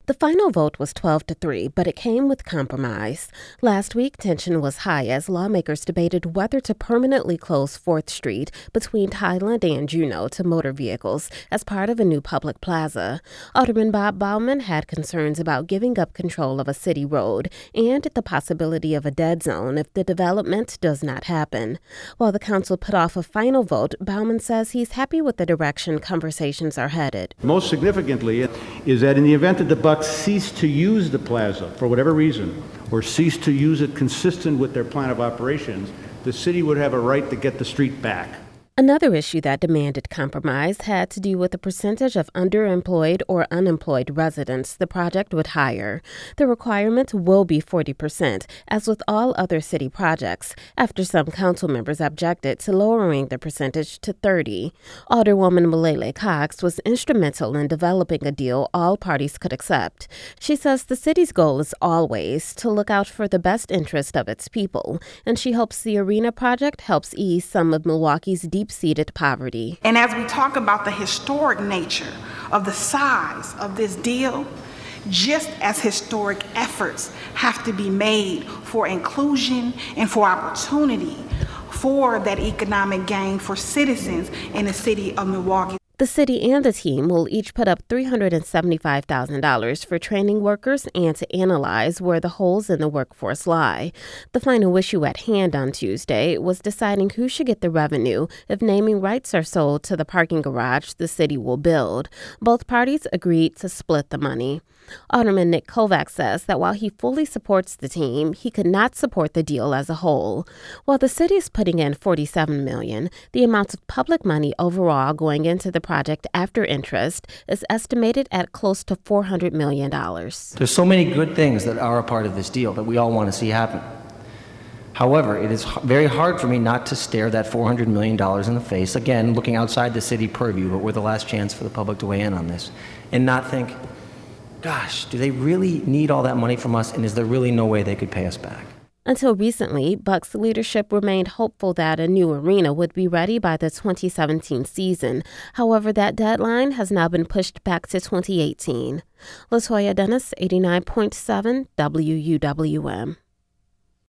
The final vote was 12-3, but it came with compromise. Last week, tension was high as lawmakers debated whether to permanently close 4th Street between Highland and Juneau to motor vehicles as part of a new public plaza. Alderman Bob Bauman had concerns about giving up control of a city road and the possibility of a dead zone if the development does not happen. While the council put off a final vote, Bauman says he's happy with the direction conversations are headed. Most significantly is that in the event that the Bucks cease to use the plaza for whatever reason, or cease to use it consistent with their plan of operations, the city would have a right to get the street back. Another issue that demanded compromise had to do with the percentage of underemployed or unemployed residents the project would hire. The requirement will be 40%, as with all other city projects, after some council members objected to lowering the percentage to 30%. Alderwoman Malele Cox was instrumental in developing a deal all parties could accept. She says the city's goal is always to look out for the best interest of its people, and she hopes the arena project helps ease some of Milwaukee's deep-seated poverty. And as we talk about the historic nature of the size of this deal, just as historic efforts have to be made for inclusion and for opportunity for that economic gain for citizens in the city of Milwaukee. The city and the team will each put up $375,000 for training workers and to analyze where the holes in the workforce lie. The final issue at hand on Tuesday was deciding who should get the revenue if naming rights are sold to the parking garage the city will build. Both parties agreed to split the money. Alderman Nick Kovac says that while he fully supports the team, he could not support the deal as a whole. While the city is putting in $47 million, the amount of public money overall going into the project after interest is estimated at close to $400 million. There's so many good things that are a part of this deal that we all want to see happen. However, it is very hard for me not to stare that $400 million in the face, again, looking outside the city purview, but we're the last chance for the public to weigh in on this, and not think, gosh, do they really need all that money from us, and is there really no way they could pay us back? Until recently, Bucks leadership remained hopeful that a new arena would be ready by the 2017 season. However, that deadline has now been pushed back to 2018. Latoya Dennis, 89.7 WUWM.